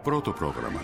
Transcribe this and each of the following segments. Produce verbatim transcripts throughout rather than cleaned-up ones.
Πρώτο πρόγραμμα.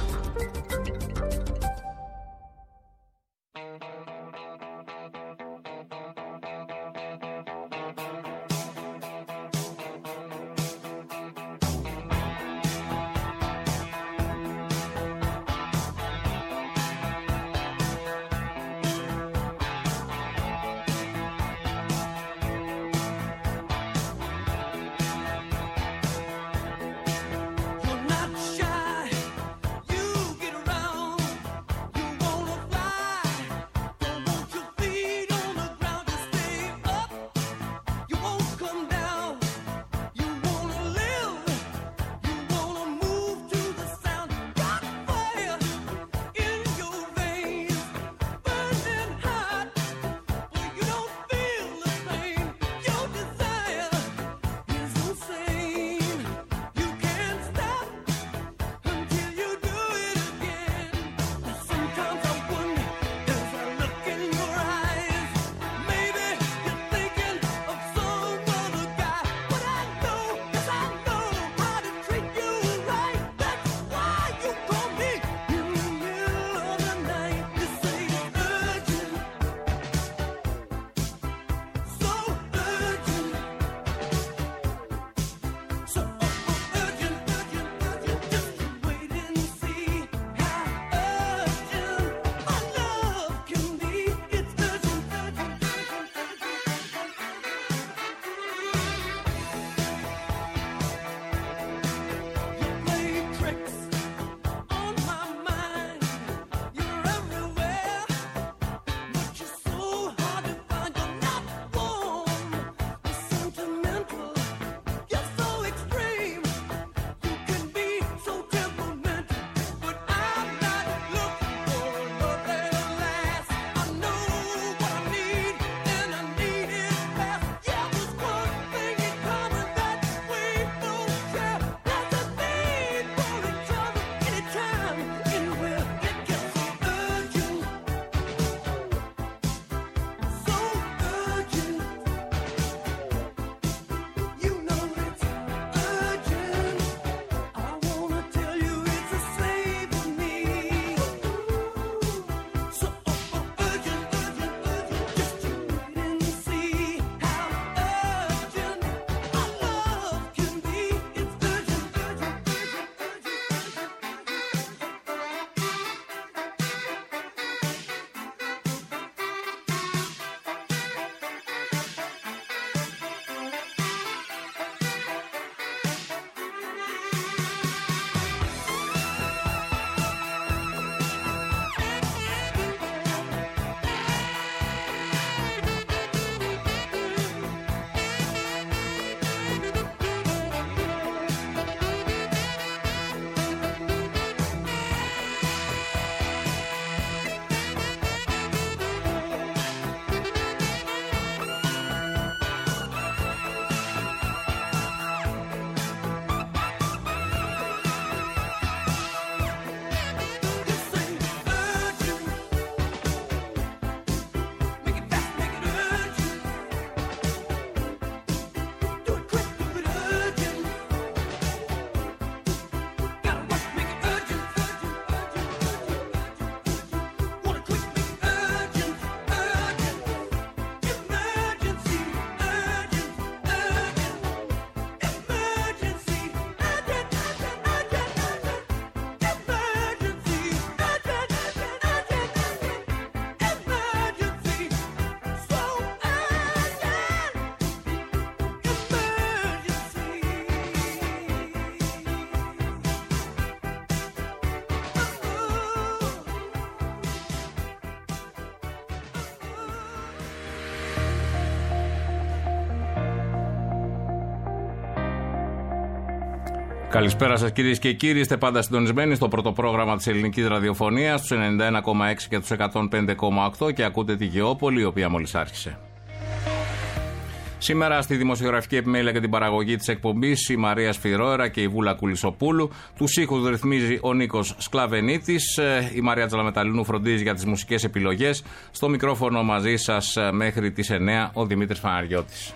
Καλησπέρα σας κυρίες και κύριοι, είστε πάντα συντονισμένοι στο πρώτο πρόγραμμα της ελληνικής ραδιοφωνίας, στους ενενήντα ένα κόμμα έξι και τους εκατόν πέντε κόμμα οκτώ και ακούτε τη Γεώπολη, η οποία μόλις άρχισε. Σήμερα στη δημοσιογραφική επιμέλεια και την παραγωγή της εκπομπής η Μαρία Σφυρόερα και η Βούλα Κουλισοπούλου. Τους ήχους ρυθμίζει ο Νίκος Σκλαβενίτης. Η Μαρία Τζαλαμεταλίνου φροντίζει για τις μουσικές επιλογές. Στο μικρόφωνο μαζί σας μέχρι τις εννιά ο Δημήτρης Φαναριώτης. Δημήτρης Φαναριώτης.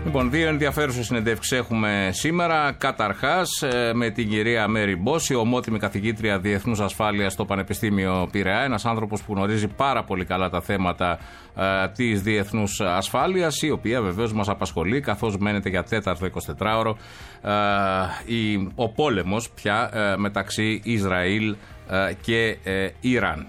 Λοιπόν, δύο ενδιαφέρουσες συνεντεύξεις έχουμε σήμερα. Καταρχάς, με την κυρία Μέρι Μπόση, ομότιμη καθηγήτρια Διεθνούς Ασφάλειας στο Πανεπιστήμιο Πειραιά. Ένας άνθρωπος που γνωρίζει πάρα πολύ καλά τα θέματα ε, της διεθνούς ασφάλειας, η οποία βεβαίως μας απασχολεί, καθώς μένεται για τέταρτο εικοσιτετράωρο ε, η, ο πόλεμος πια ε, μεταξύ Ισραήλ ε, και ε, Ιράν.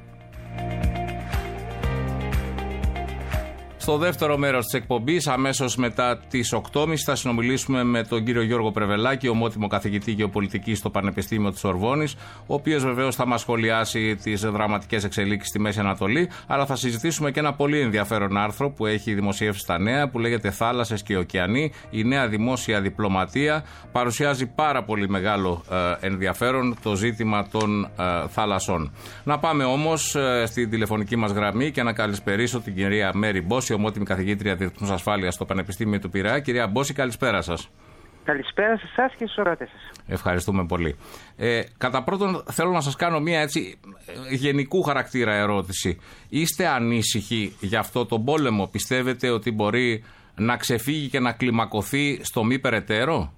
Στο δεύτερο μέρος της εκπομπής, αμέσως μετά τις οκτώ και μισή, θα συνομιλήσουμε με τον κύριο Γιώργο Πρεβελάκη, ομότιμο καθηγητή γεωπολιτικής στο Πανεπιστήμιο της Σορβόνης, ο οποίος βεβαίως θα μας σχολιάσει τις δραματικές εξελίξεις στη Μέση Ανατολή, αλλά θα συζητήσουμε και ένα πολύ ενδιαφέρον άρθρο που έχει δημοσιεύσει στα Νέα, που λέγεται «Θάλασσες και ωκεανοί, η νέα δημόσια διπλωματία». Παρουσιάζει πάρα πολύ μεγάλο ε, ενδιαφέρον το ζήτημα των ε, θάλασσών. Να πάμε όμως ε, στην τηλεφωνική μας γραμμή και να καλησπερίσω την κυρία Μέρι Μπόση, ομότιμη καθηγήτρια Διεθνούς Ασφάλειας στο Πανεπιστήμιο του Πειραιά. Κυρία Μπόση, καλησπέρα σας. Καλησπέρα σε εσάς και στους ορατές σας. Ευχαριστούμε πολύ. Ε, κατά πρώτον, θέλω να σας κάνω μια έτσι γενικού χαρακτήρα ερώτηση. Είστε ανήσυχοι για αυτό το πόλεμο? Πιστεύετε ότι μπορεί να ξεφύγει και να κλιμακωθεί στο μη περαιτέρω?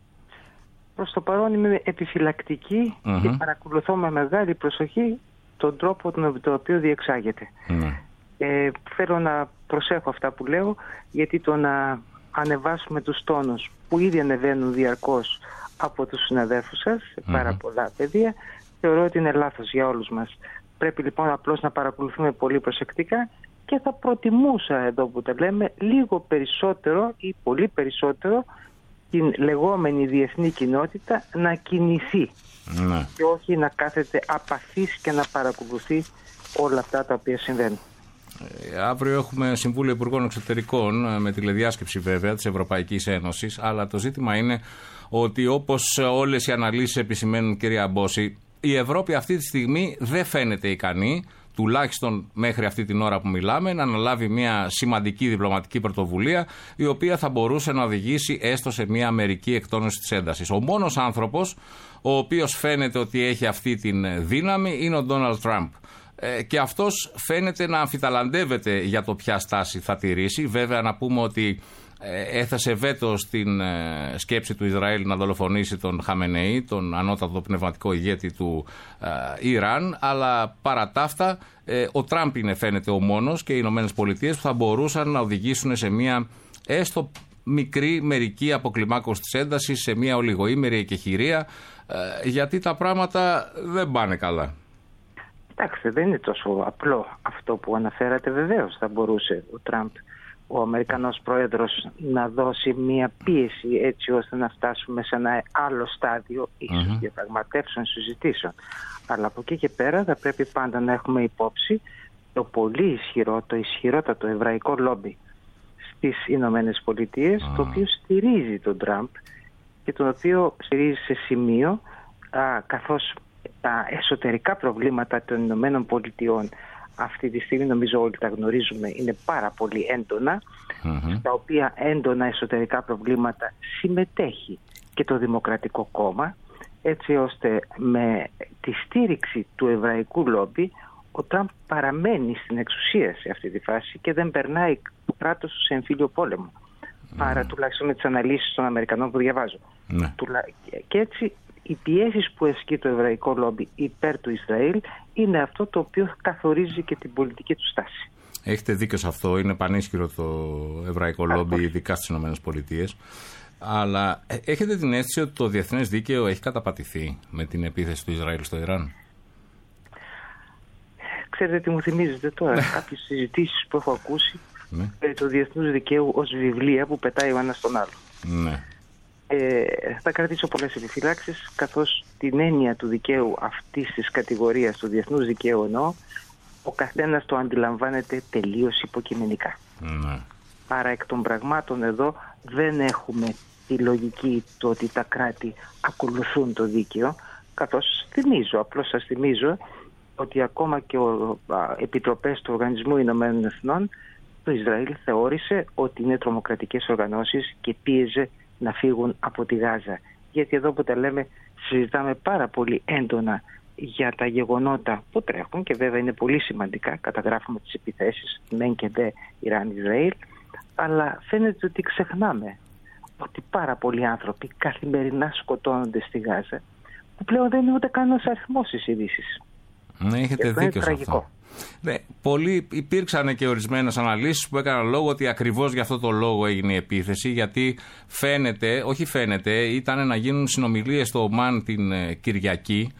Προς το παρόν είμαι επιφυλακτική mm-hmm. και παρακολουθώ με μεγάλη προσοχή τον τρόπο τον οποίο διεξάγεται. Mm. Ε, θέλω να προσέχω αυτά που λέω, γιατί το να ανεβάσουμε τους τόνους που ήδη ανεβαίνουν διαρκώς από τους συναδέλφους σας σε πάρα mm-hmm. πολλά πεδία, θεωρώ ότι είναι λάθος για όλους μας. Πρέπει λοιπόν απλώς να παρακολουθούμε πολύ προσεκτικά και θα προτιμούσα, εδώ που τα λέμε, λίγο περισσότερο ή πολύ περισσότερο την λεγόμενη διεθνή κοινότητα να κινηθεί mm-hmm. και όχι να κάθεται απαθής και να παρακολουθεί όλα αυτά τα οποία συμβαίνουν. Ε, αύριο έχουμε Συμβούλιο Υπουργών Εξωτερικών, με τηλεδιάσκεψη βέβαια της Ευρωπαϊκής Ένωσης, αλλά το ζήτημα είναι ότι, όπως όλες οι αναλύσεις επισημαίνουν, κυρία Μπόση, η Ευρώπη αυτή τη στιγμή δεν φαίνεται ικανή, τουλάχιστον μέχρι αυτή την ώρα που μιλάμε, να αναλάβει μια σημαντική διπλωματική πρωτοβουλία, η οποία θα μπορούσε να οδηγήσει έστω σε μια μερική εκτόνωση της έντασης. Ο μόνος άνθρωπος ο οποίος φαίνεται ότι έχει αυτή την δύναμη είναι ο Ντόναλντ Τραμπ. Και αυτός φαίνεται να αμφιταλαντεύεται για το ποια στάση θα τηρήσει. Βέβαια, να πούμε ότι έθεσε βέτο στην σκέψη του Ισραήλ να δολοφονήσει τον Χαμενεή, τον ανώτατο πνευματικό ηγέτη του Ιράν, αλλά παρά τα αυτά ο Τραμπ είναι, φαίνεται, ο μόνος και οι Ηνωμένες Πολιτείες που θα μπορούσαν να οδηγήσουν σε μια έστω μικρή μερική αποκλιμάκωση της έντασης, σε μια ολιγοήμερη εκεχηρία, γιατί τα πράγματα δεν πάνε καλά. Εντάξει, δεν είναι τόσο απλό αυτό που αναφέρατε. Βεβαίως θα μπορούσε ο Τραμπ, ο Αμερικανός πρόεδρος, να δώσει μια πίεση έτσι ώστε να φτάσουμε σε ένα άλλο στάδιο ίσως mm-hmm. διαπραγματεύσεων, συζητήσεων. Αλλά από εκεί και πέρα θα πρέπει πάντα να έχουμε υπόψη το πολύ ισχυρό, το ισχυρότατο εβραϊκό λόμπι στις Ηνωμένες Πολιτείες, mm. το οποίο στηρίζει τον Τραμπ και τον οποίο στηρίζει σε σημείο α, καθώς τα εσωτερικά προβλήματα των Ηνωμένων Πολιτειών αυτή τη στιγμή, νομίζω όλοι τα γνωρίζουμε, είναι πάρα πολύ έντονα, mm-hmm. στα οποία έντονα εσωτερικά προβλήματα συμμετέχει και το Δημοκρατικό Κόμμα, έτσι ώστε με τη στήριξη του εβραϊκού λόμπι ο Τραμπ παραμένει στην εξουσία σε αυτή τη φάση και δεν περνάει το κράτος του σε εμφύλιο πόλεμο. Mm-hmm. Άρα τουλάχιστον με τις αναλύσεις των Αμερικανών που διαβάζω. Mm-hmm. Και έτσι οι πιέσεις που ασκεί το εβραϊκό λόμπι υπέρ του Ισραήλ είναι αυτό το οποίο καθορίζει και την πολιτική του στάση. Έχετε δίκιο σε αυτό. Είναι πανίσχυρο το εβραϊκό λόμπι, ειδικά στις ΗΠΑ. Αλλά έχετε την αίσθηση ότι το διεθνές δίκαιο έχει καταπατηθεί με την επίθεση του Ισραήλ στο Ιράν? Ξέρετε τι μου θυμίζετε τώρα? Κάποιες συζητήσεις που έχω ακούσει περί του διεθνούς δικαίου ως βιβλία που πετάει ο ένας τον άλλο. Ναι. Ε, θα κρατήσω πολλές επιφυλάξεις, καθώς την έννοια του δικαίου αυτής της κατηγορίας, του διεθνούς δικαίου εννοώ, ο καθένας το αντιλαμβάνεται τελείως υποκειμενικά. Mm. Άρα εκ των πραγμάτων εδώ δεν έχουμε τη λογική του ότι τα κράτη ακολουθούν το δίκαιο, καθώς θυμίζω, απλώς σας θυμίζω ότι ακόμα και ο επιτροπές του Οργανισμού Ηνωμένων Εθνών, το Ισραήλ θεώρησε ότι είναι τρομοκρατικές οργανώσεις και πίεζε να φύγουν από τη Γάζα. Γιατί εδώ που τα λέμε συζητάμε πάρα πολύ έντονα για τα γεγονότα που τρέχουν και βέβαια είναι πολύ σημαντικά, καταγράφουμε τις επιθέσεις μεν και δε Ιράν-Ισραήλ, αλλά φαίνεται ότι ξεχνάμε ότι πάρα πολλοί άνθρωποι καθημερινά σκοτώνονται στη Γάζα, που πλέον δεν είναι ούτε καν ένας αριθμός στις ειδήσεις. Ναι, έχετε δίκιο σε αυτό. Ναι, πολλοί υπήρξαν και ορισμένες αναλύσεις που έκαναν λόγο ότι ακριβώς για αυτό το λόγο έγινε η επίθεση, γιατί φαίνεται, όχι φαίνεται, ήταν να γίνουν συνομιλίες στο Ομάν την Κυριακή,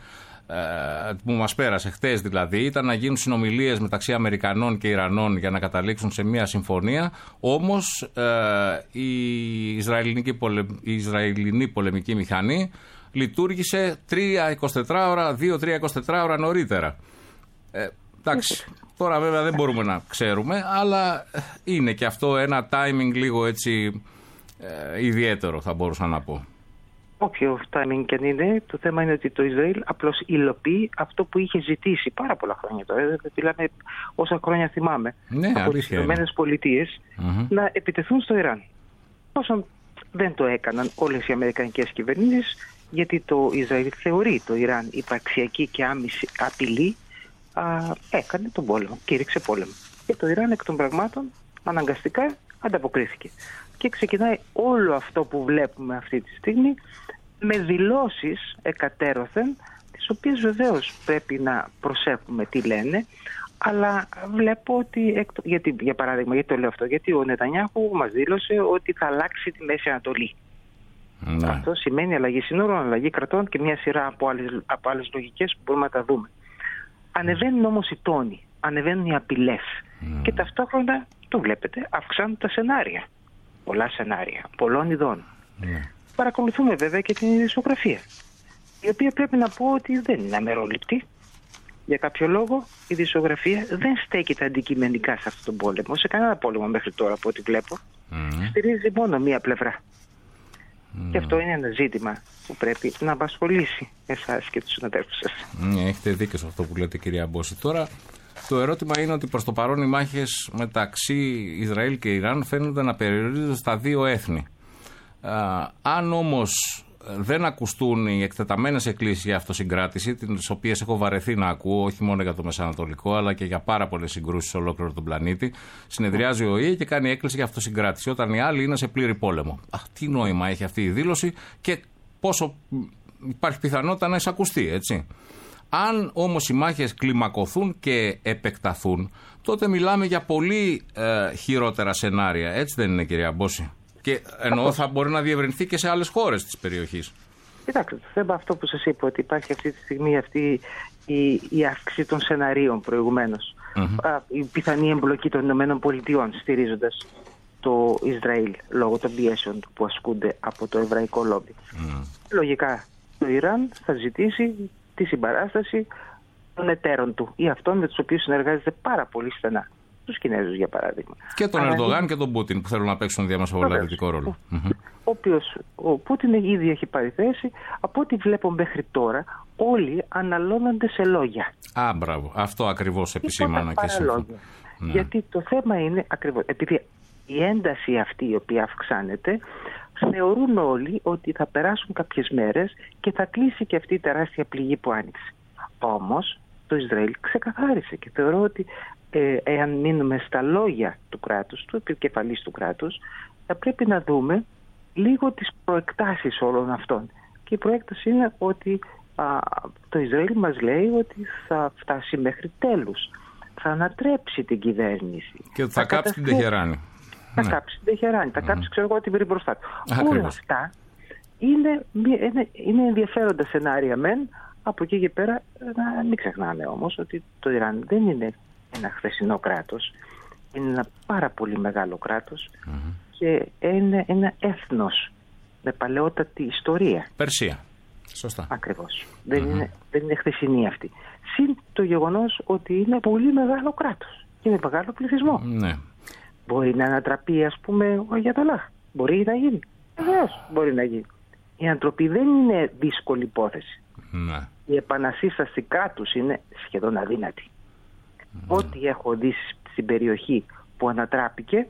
που μας πέρασε χτες δηλαδή, ήταν να γίνουν συνομιλίες μεταξύ Αμερικανών και Ιρανών για να καταλήξουν σε μια συμφωνία, όμως η Ισραηλινή, πολε... η Ισραηλινή πολεμική μηχανή λειτουργήσε τρία εικοσιτέσσερις ώρα, δύο τρία εικοσιτέσσερις ώρα νωρίτερα. Ε, εντάξει, τώρα βέβαια δεν μπορούμε να ξέρουμε, αλλά είναι και αυτό ένα timing λίγο έτσι ε, ιδιαίτερο, θα μπορούσα να πω. Όποιο timing και αν είναι, το θέμα είναι ότι το Ισραήλ απλώς υλοποιεί αυτό που είχε ζητήσει πάρα πολλά χρόνια τώρα. Δηλαδή, όσα χρόνια θυμάμαι, ναι, από τις Ηνωμένες Πολιτείες mm-hmm. να επιτεθούν στο Ιράν. Όσο δεν το έκαναν όλες οι αμερικανικές κυβερνήσεις, γιατί το Ισραήλ θεωρεί το Ιράν υπαρξιακή και άμεση απειλή, α, έκανε τον πόλεμο, κήρυξε πόλεμο. Και το Ιράν εκ των πραγμάτων αναγκαστικά ανταποκρίθηκε. Και ξεκινάει όλο αυτό που βλέπουμε αυτή τη στιγμή με δηλώσεις εκατέρωθεν, τις οποίες βεβαίως πρέπει να προσέχουμε τι λένε, αλλά βλέπω ότι, γιατί, για παράδειγμα, γιατί το λέω αυτό, γιατί ο Νετανιάχου μας δήλωσε ότι θα αλλάξει τη Μέση Ανατολή. Ναι. Αυτό σημαίνει αλλαγή σύνορων, αλλαγή κρατών και μια σειρά από άλλες, από άλλες λογικές που μπορούμε να τα δούμε. Ανεβαίνουν όμως οι τόνοι, ανεβαίνουν οι απειλές mm. και ταυτόχρονα, το βλέπετε, αυξάνουν τα σενάρια. Πολλά σενάρια, πολλών ειδών. Mm. Παρακολουθούμε βέβαια και την ειδησιογραφία, η οποία πρέπει να πω ότι δεν είναι αμερόληπτη. Για κάποιο λόγο η ειδησιογραφία δεν στέκεται αντικειμενικά σε αυτόν τον πόλεμο, σε κανένα πόλεμο μέχρι τώρα από ό,τι βλέπω. Mm. Στηρίζει μόνο μία πλευρά. Mm. Και αυτό είναι ένα ζήτημα που πρέπει να απασχολήσει εσάς και τους συναδέλφους σας. Mm, έχετε δίκιο σε αυτό που λέτε, κυρία Μπόση. Τώρα το ερώτημα είναι ότι προς το παρόν οι μάχες μεταξύ Ισραήλ και Ιράν φαίνονται να περιορίζονται στα δύο έθνη. Α, αν όμως δεν ακουστούν οι εκτεταμένες εκκλήσεις για αυτοσυγκράτηση, τις οποίες έχω βαρεθεί να ακούω, όχι μόνο για το Μεσανατολικό, αλλά και για πάρα πολλές συγκρούσεις σε ολόκληρο τον πλανήτη, συνεδριάζει ο ΟΗΕ και κάνει έκκληση για αυτοσυγκράτηση, όταν οι άλλοι είναι σε πλήρη πόλεμο. Α, τι νόημα έχει αυτή η δήλωση και πόσο υπάρχει πιθανότητα να εισακουστεί, έτσι. Αν όμως οι μάχες κλιμακωθούν και επεκταθούν, τότε μιλάμε για πολύ ε, χειρότερα σενάρια. Έτσι δεν είναι, κυρία Μπόση? Και εννοώ θα μπορεί να διευρυνθεί και σε άλλες χώρες της περιοχής. Κοιτάξτε, το θέμα αυτό που σας είπα, ότι υπάρχει αυτή τη στιγμή αυτή η, η αύξηση των σεναρίων προηγουμένως. Mm-hmm. Α, η πιθανή εμπλοκή των Ηνωμένων Πολιτειών στηρίζοντας το Ισραήλ λόγω των πιέσεων που ασκούνται από το εβραϊκό λόμπι. Mm. Λογικά το Ιράν θα ζητήσει τη συμπαράσταση των εταίρων του ή αυτών με τους οποίους συνεργάζεται πάρα πολύ στενά. Τους Κινέζους, για παράδειγμα. Και τον Ερντογάν και τον Πούτιν που θέλουν να παίξουν διαμεσοβολευτικό ρόλο. Ο, ο οποίος, ο Πούτιν ήδη έχει πάρει θέση. Από ό,τι βλέπω μέχρι τώρα, όλοι αναλώνονται σε λόγια. Α, μπράβο. Αυτό ακριβώς επισήμανα και σε αυτό. Ναι. Γιατί το θέμα είναι ακριβώς, επειδή η ένταση αυτή η οποία αυξάνεται, θεωρούν όλοι ότι θα περάσουν κάποιες μέρες και θα κλείσει και αυτή η τεράστια πληγή που άνοιξε. Όμως το Ισραήλ ξεκαθάρισε και θεωρώ ότι ε, εάν μείνουμε στα λόγια του κράτους, του επικεφαλής του κράτους, θα πρέπει να δούμε λίγο τις προεκτάσεις όλων αυτών. Και η προέκταση είναι ότι α, το Ισραήλ μας λέει ότι θα φτάσει μέχρι τέλους. Θα ανατρέψει την κυβέρνηση. Και θα, θα κάψει την Τεχεράνη. Θα ναι. κάψει την Τεχεράνη, θα mm. κάψει ξέρω εγώ την βρει μπροστά του. Όλα αυτά είναι, είναι, είναι ενδιαφέροντα σενάρια μεν. Από εκεί και πέρα να μην ξεχνάμε όμως ότι το Ιράν δεν είναι ένα χθεσινό κράτος. Είναι ένα πάρα πολύ μεγάλο κράτος mm-hmm. και είναι ένα έθνος με παλαιότατη ιστορία. Περσία. Σωστά. Ακριβώς. Mm-hmm. Δεν, είναι, δεν είναι χθεσινή αυτή. Συν το γεγονός ότι είναι πολύ μεγάλο κράτος και με μεγάλο πληθυσμό. Ναι. Μπορεί να ανατραπεί, ας πούμε, ο Αγιατολάχ. Μπορεί να γίνει. Βεβαίως μπορεί να γίνει. Η ανατροπή δεν είναι δύσκολη υπόθεση. Ναι. Η επανασύσταση κράτους είναι σχεδόν αδύνατη. Ναι. Ό,τι έχω δει στην περιοχή που ανατράπηκε,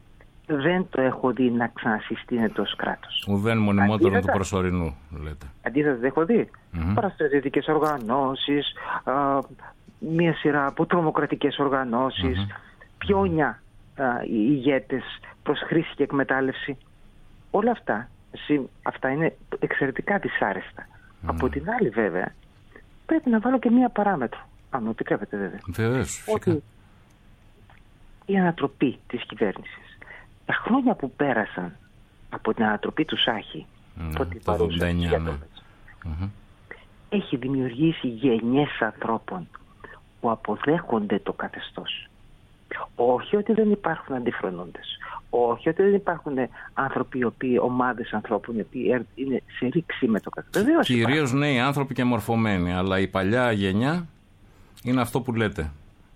δεν το έχω δει να ξανασυστήνεται ως κράτος. Ουδέν μονιμότερο του προσωρινού, λέτε. Αντίθετα, δεν έχω δει. Mm-hmm. Παραστρατιωτικές οργανώσεις, α, μία σειρά από τρομοκρατικές οργανώσεις, mm-hmm. πιόνια οι ηγέτες προς χρήση και εκμετάλλευση. Όλα αυτά, αυτά είναι εξαιρετικά δυσάρεστα. Mm. Από την άλλη βέβαια, πρέπει να βάλω και μία παράμετρο, αν μου επιτρέπετε βέβαια. Βεβαίως, ότι η ανατροπή της κυβέρνησης, τα χρόνια που πέρασαν από την ανατροπή του Σάχη, mm, το ογδόντα εννιά, ναι. mm-hmm. έχει δημιουργήσει γενιές ανθρώπων που αποδέχονται το καθεστώς. Όχι ότι δεν υπάρχουν αντιφρονούντες. Όχι ότι δεν υπάρχουν άνθρωποι, οι οποίοι, ομάδες ανθρώπων, οι οποίοι είναι σε ρήξη με το καθεστώς. Κυρίως νέοι άνθρωποι και μορφωμένοι. Αλλά η παλιά γενιά είναι αυτό που λέτε.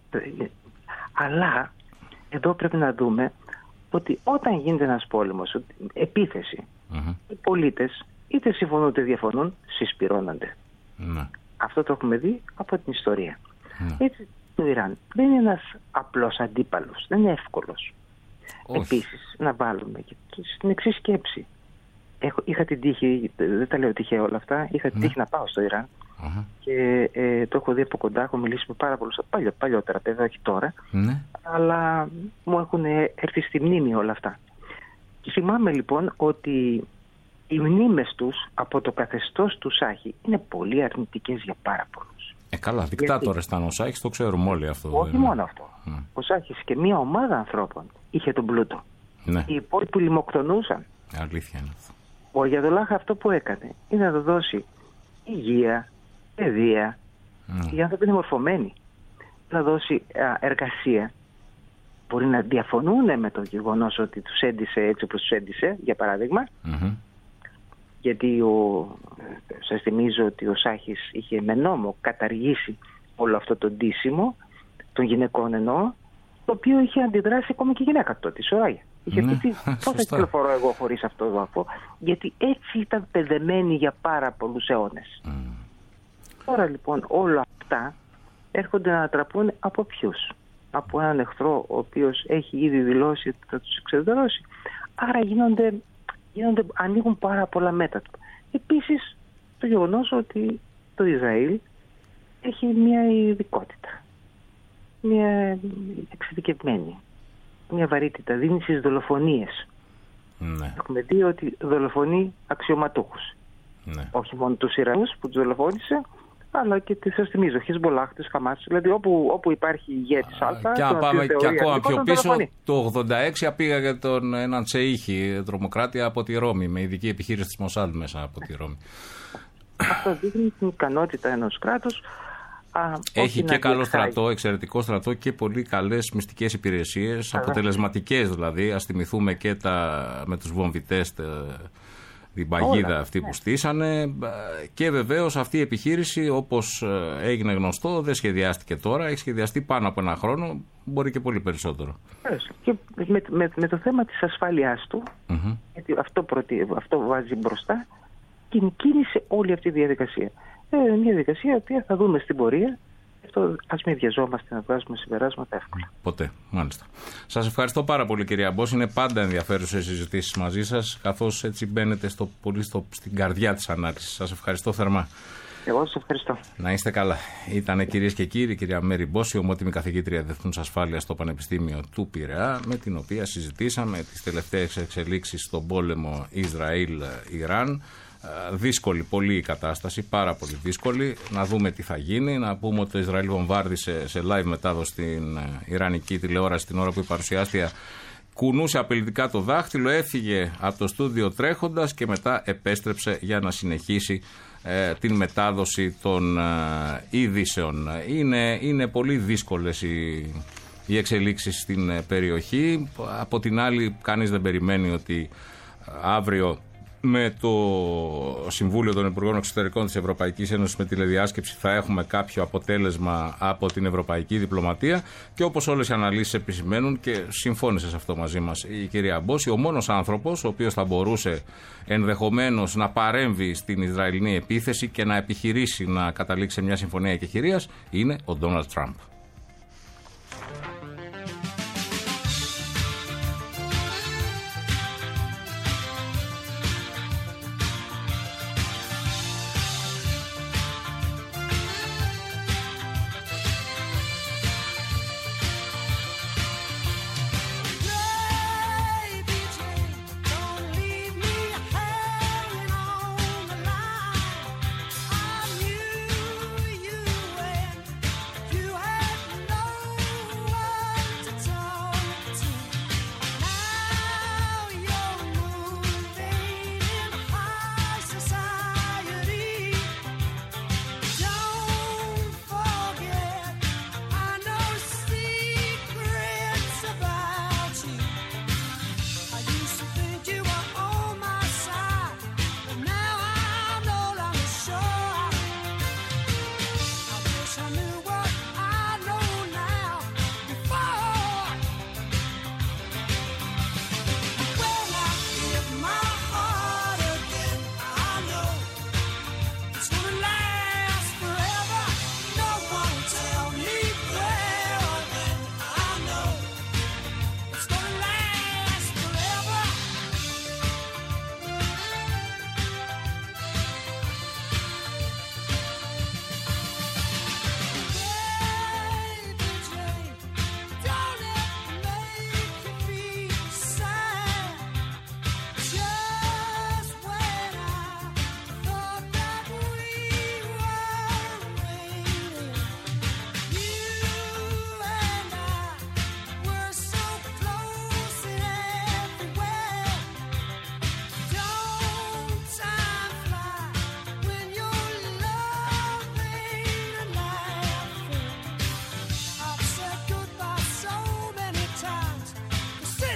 Αλλά εδώ πρέπει να δούμε ότι όταν γίνεται ένας πόλεμος, επίθεση, mm-hmm. οι πολίτες είτε συμφωνούν είτε διαφωνούν, συσπυρώνονται. Mm-hmm. Αυτό το έχουμε δει από την ιστορία. Mm-hmm. Έτσι, το Ιράν δεν είναι ένας απλός αντίπαλος, δεν είναι εύκολος. Όχι. Επίσης, να βάλουμε και στην εξής σκέψη. Έχω, είχα την τύχη, δεν τα λέω τυχαία όλα αυτά, είχα την ναι. τύχη να πάω στο Ιράν uh-huh. και ε, το έχω δει από κοντά, έχω μιλήσει με πάρα πολλούς, παλιό, παλιότερα βέβαια, όχι τώρα, ναι. αλλά μου έχουν έρθει στη μνήμη όλα αυτά. Και θυμάμαι λοιπόν ότι οι μνήμες τους από το καθεστώς του Σάχη είναι πολύ αρνητικές για πάρα πολλούς. Ε, καλά, δικτάτορες ήταν ο Σάχης, το ξέρουμε όλοι αυτό. Όχι δηλαδή. μόνο αυτό. Mm. Ο Σάχης και μια ομάδα ανθρώπων είχε τον πλούτο. Ναι. Οι υπόλοιποι λιμοκτονούσαν. Αλήθεια είναι αυτό. Ο Αγιατολάχ αυτό που έκανε είναι να του δώσει υγεία, παιδεία. Mm. Οι άνθρωποι είναι μορφωμένοι. Να δώσει α, εργασία. Μπορεί να διαφωνούν με το γεγονός ότι τους έντυσε έτσι όπως τους έντυσε, για παράδειγμα. Mm-hmm. Γιατί ο, σας θυμίζω ότι ο Σάχης είχε με νόμο καταργήσει όλο αυτό το ντύσιμο των γυναικών εννοώ, το οποίο είχε αντιδράσει ακόμα και η γυναίκα τότε, η Σοράγια. Είχε ναι, πει πώς θα κυκλοφορώ εγώ χωρίς αυτό εδώ αφού, γιατί έτσι ήταν παιδεμένη για πάρα πολλούς αιώνες. Mm. Τώρα λοιπόν όλα αυτά έρχονται να ανατραπούν από ποιους? Από έναν εχθρό ο οποίος έχει ήδη δηλώσει ότι θα τους εξεδρώσει. Άρα γίνονται... Γίνονται, ανοίγουν πάρα πολλά μέτωπα. Επίσης, το γεγονός ότι το Ισραήλ έχει μια ειδικότητα, μια εξειδικευμένη, μια βαρύτητα, δίνει στις δολοφονίες. Ναι. Έχουμε δει ότι δολοφονεί αξιωματούχους. Ναι. Όχι μόνο τους Ιρανούς που τους δολοφόνησε, αλλά και τις αστυμίζω, Χεσμολάχ, τους Χαμάς. Δηλαδή όπου, όπου υπάρχει ηγέτης Α. Και αν πάμε και ακόμα πιο πίσω, το ογδόντα έξι απήγαγε τον έναν Τσεΐχη τρομοκράτη από τη Ρώμη, με ειδική επιχείρηση της Μοσάλ μέσα από τη Ρώμη. Αυτό δείχνει την ικανότητα ενός κράτους. Α, έχει και καλό στρατό, εξαιρετικό στρατό και πολύ καλές μυστικές υπηρεσίες, αποτελεσματικές δηλαδή. Ας θυμηθούμε και τα, με τους βομβιτές, την παγίδα όλα, αυτή ναι. που στήσανε, και βεβαίως αυτή η επιχείρηση, όπως έγινε γνωστό, δεν σχεδιάστηκε τώρα, έχει σχεδιαστεί πάνω από ένα χρόνο, μπορεί και πολύ περισσότερο. Και με, με, με το θέμα της ασφάλειάς του, mm-hmm. γιατί αυτό, προτι, αυτό βάζει μπροστά, κίνησε όλη αυτή η διαδικασία. Ε, μια διαδικασία η οποία θα δούμε στην πορεία. Αυτό ας μην βιαζόμαστε να βγάζουμε συμπεράσματα εύκολα. Ποτέ, μάλιστα. Σας ευχαριστώ πάρα πολύ, κυρία Μπός. Είναι πάντα ενδιαφέρουσες συζητήσεις μαζί σας, καθώς έτσι μπαίνετε στο, πολύ στο, στην καρδιά της ανάλυσης. Σας ευχαριστώ θερμά. Εγώ σας ευχαριστώ. Να είστε καλά. Ήτανε, κυρίες και κύριοι, η κυρία Μέρι Μπόση, ομότιμη καθηγήτρια Διεθνούς Ασφάλειας στο Πανεπιστήμιο του Πειραιά, με την οποία συζητήσαμε τις τελευταίες εξελίξεις στον πόλεμο Ισραήλ-Ιράν. Δύσκολη πολύ η κατάσταση, πάρα πολύ δύσκολη. Να δούμε τι θα γίνει. Να πούμε ότι το Ισραήλ βομβάρδισε σε live μετάδοση στην Ιρανική τηλεόραση την ώρα που η παρουσιάστρια κουνούσε απειλητικά το δάχτυλο, έφυγε από το στούντιο τρέχοντας και μετά επέστρεψε για να συνεχίσει ε, την μετάδοση των ε, ειδήσεων. Είναι, είναι πολύ δύσκολες οι, οι εξελίξεις στην ε, περιοχή. Από την άλλη, κανείς δεν περιμένει ότι αύριο με το Συμβούλιο των Υπουργών Εξωτερικών της Ευρωπαϊκής Ένωσης, με τηλεδιάσκεψη, θα έχουμε κάποιο αποτέλεσμα από την ευρωπαϊκή διπλωματία. Και όπως όλες οι αναλύσεις επισημαίνουν, και συμφώνησε σε αυτό μαζί μας η κυρία Μπόση, ο μόνος άνθρωπος ο οποίος θα μπορούσε ενδεχομένως να παρέμβει στην Ισραηλινή επίθεση και να επιχειρήσει να καταλήξει σε μια συμφωνία εκεχηρίας είναι ο Ντόναλντ Τραμπ.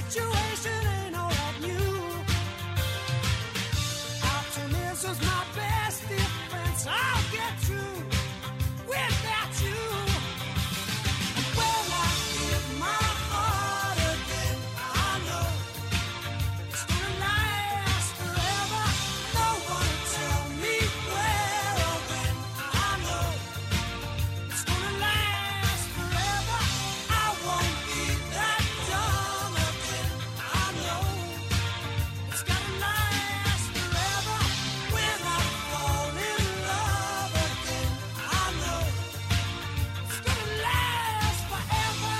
situation ain't all that new. Optimism's my best defense. I'll get through without you. When I give my heart again, I know it's gonna last forever. No one will tell me where or when. I know it's gonna last forever. I won't be that dumb again. I know it's gonna last forever. When I fall in love again, I know it's gonna last forever.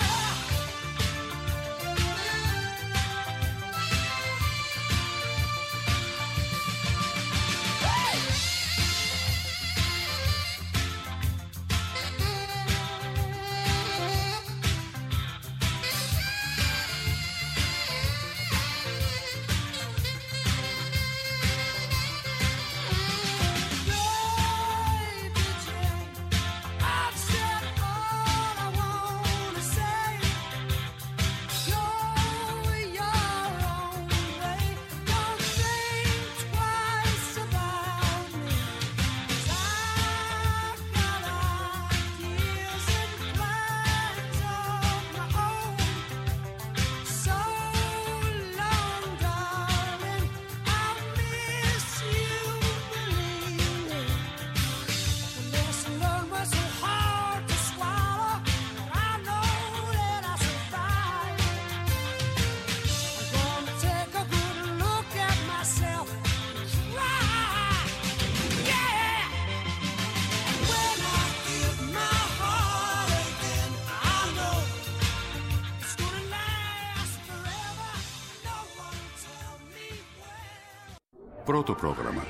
Baby Jane, I've said all I wanna say. Go your own way. Don't think twice about me. 'Cause I've got ideas and plans of my own. So long, darling, I'll miss you, believe me. The lesson learned was so hard to swallow, but I know that I survived. I'm gonna take a good look at myself and cry, yeah. When I give my heart again, I know it's gonna last forever. No one will tell me where. Πρώτο πρόγραμμα.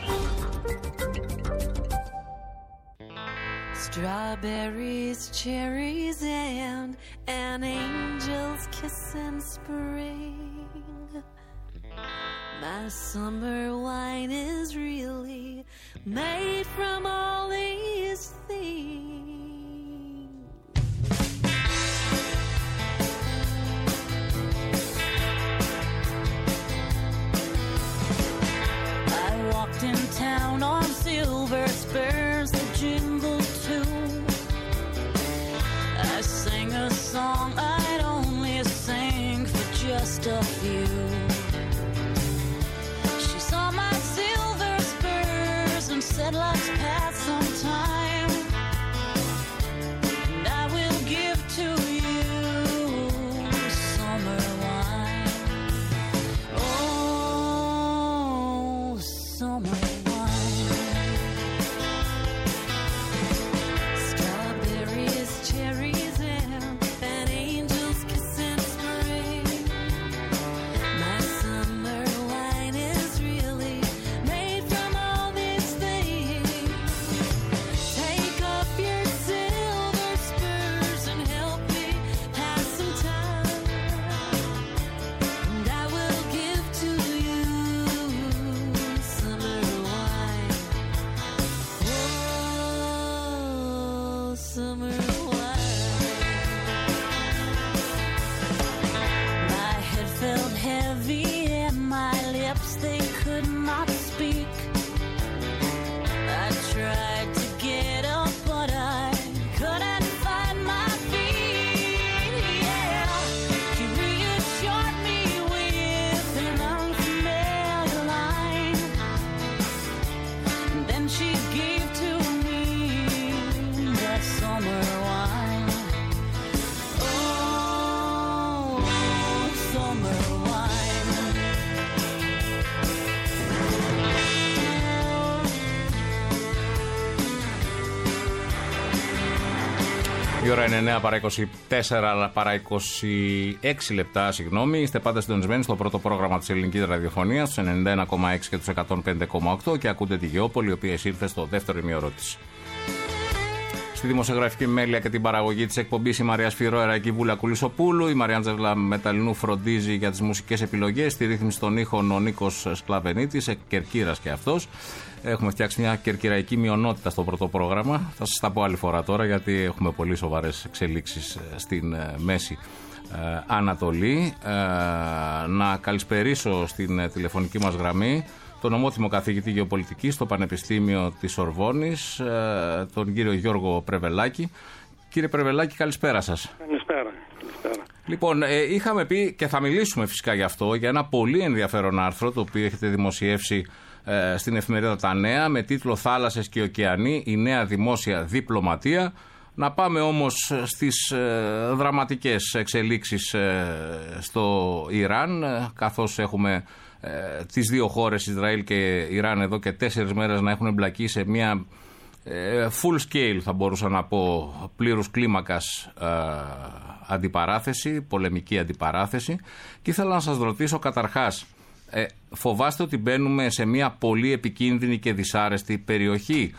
Strawberries, cherries, and an angel's kiss in spring. My summer wine is really made from all these things. I walked in town on silver spurs that jingled too. I sang a song I'd only sing for just a few. She saw my silver spurs and said, let's pass some time. And I will give to you summer wine. Oh, summer wine. Strawberries, cherries, and an angel's kiss in spring. My summer wine is really made from all these things. Take up your silver spurs and help me pass some time. And I will give to you summer wine. Oh, summer wine. My head felt heavy and my lips, they could not speak. I tried to get up, but I couldn't find my feet. Yeah, she reassured me with an unfamiliar line. And then she gave to me that summer wine. Oh, summer wine. Η ώρα είναι εννέα παρά είκοσι τέσσερα παρά είκοσι έξι λεπτά, συγγνώμη. Είστε πάντα συντονισμένοι στο πρώτο πρόγραμμα της ελληνικής ραδιοφωνίας, στους ενενήντα ένα κόμμα έξι και τους εκατόν πέντε κόμμα οκτώ και ακούτε τη Γεώπολη, η οποία εισήλθε στο δεύτερο ημίωρο της. Στη δημοσιογραφική μέλεια και την παραγωγή της εκπομπής η Μαρία Σφυρόερα και η Βούλα Κουλισοπούλου. Η Μαριάντζελα Μεταλλινού φροντίζει για τις μουσικές επιλογές. Στη ρύθμιση των ήχων ο Νίκος Σκλαβενίτης, Κερκύρας και αυτός. Έχουμε φτιάξει μια κερκυραϊκή μειονότητα στο πρώτο πρόγραμμα. Θα σας τα πω άλλη φορά τώρα, γιατί έχουμε πολύ σοβαρές εξελίξεις στην μέση ε, Ανατολή. Ε, να καλησπερίσω στην ε, τηλεφωνική μας γραμμή τον ομότιμο καθηγητή γεωπολιτικής στο Πανεπιστήμιο της Σορβόνης, ε, τον κύριο Γιώργο Πρεβελάκη. Κύριε Πρεβελάκη, καλησπέρα σας. Καλησπέρα. καλησπέρα. Λοιπόν, ε, είχαμε πει και θα μιλήσουμε φυσικά γι' αυτό, για ένα πολύ ενδιαφέρον άρθρο το οποίο έχετε δημοσιεύσει ε, στην εφημερίδα Τα Νέα με τίτλο «Θάλασσες και ωκεανοί, η νέα δημόσια διπλωματία». Να πάμε όμως στις ε, δραματικές εξελίξεις ε, στο Ιράν, ε, καθώς έχουμε ε, τις δύο χώρες, Ισραήλ και Ιράν, εδώ και τέσσερις μέρες να έχουν εμπλακεί σε μια ε, full scale, θα μπορούσα να πω, πλήρους κλίμακας ε, αντιπαράθεση, πολεμική αντιπαράθεση. Και ήθελα να σας ρωτήσω καταρχάς, ε, φοβάστε ότι μπαίνουμε σε μια πολύ επικίνδυνη και δυσάρεστη περιοχή?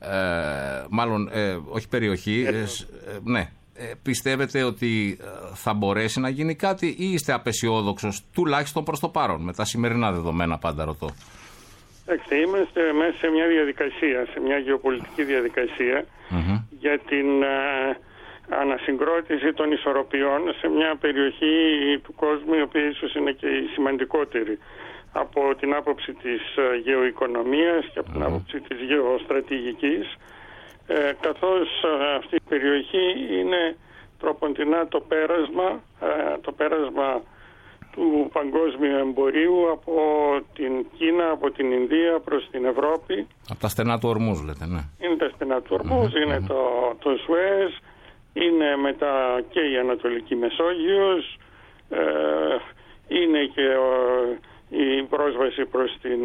Ε, μάλλον ε, όχι περιοχή, ε, ε, ναι. Ε, πιστεύετε ότι θα μπορέσει να γίνει κάτι ή είστε απεσιόδοξος, τουλάχιστον προς το παρόν, με τα σημερινά δεδομένα πάντα ρωτώ? Εντάξει, είμαστε μέσα σε μια διαδικασία, σε μια γεωπολιτική διαδικασία mm-hmm. για την ε, ανασυγκρότηση των ισορροπιών σε μια περιοχή του κόσμου η οποία ίσως είναι και η σημαντικότερη από την άποψη της γεωοικονομίας και από την mm. άποψη της γεωστρατηγικής, ε, καθώς αυτή η περιοχή είναι τροποντινά το πέρασμα, ε, το πέρασμα του παγκόσμιου εμπορίου από την Κίνα, από την Ινδία προς την Ευρώπη. Από τα στενά του Ορμούζ λέτε, ναι. Είναι τα στενά του Ορμούζ, mm-hmm. είναι το, το Σουέζ, είναι μετά και η Ανατολική Μεσόγειος, ε, είναι και ο, η πρόσβαση προς την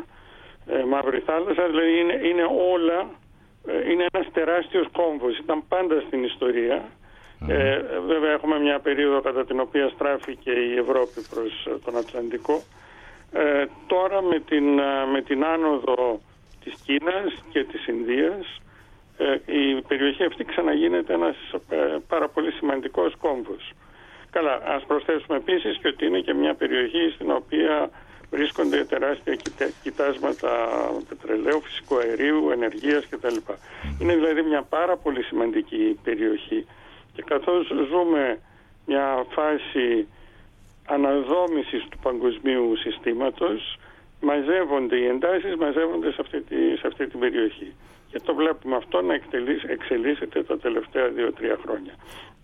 ε, Μαύρη Θάλασσα, δηλαδή είναι, είναι όλα, ε, είναι ένας τεράστιος κόμβος, ήταν πάντα στην ιστορία. Mm. Ε, βέβαια έχουμε μια περίοδο κατά την οποία στράφηκε η Ευρώπη προς τον Ατλαντικό. Ε, τώρα με την, με την άνοδο της Κίνας και της Ινδίας, ε, η περιοχή αυτή ξαναγίνεται ένας ε, πάρα πολύ σημαντικός κόμβος. Καλά, ας προσθέσουμε επίσης και ότι είναι και μια περιοχή στην οποία βρίσκονται τεράστια κοιτάσματα πετρελαίου, φυσικού αερίου, ενεργείας κτλ. Είναι δηλαδή μια πάρα πολύ σημαντική περιοχή και καθώς ζούμε μια φάση αναδόμησης του παγκοσμίου συστήματος, μαζεύονται οι εντάσεις, μαζεύονται σε αυτή, τη, σε αυτή την περιοχή. Και το βλέπουμε αυτό να εξελίσσεται τα τελευταία δύο-τρία χρόνια.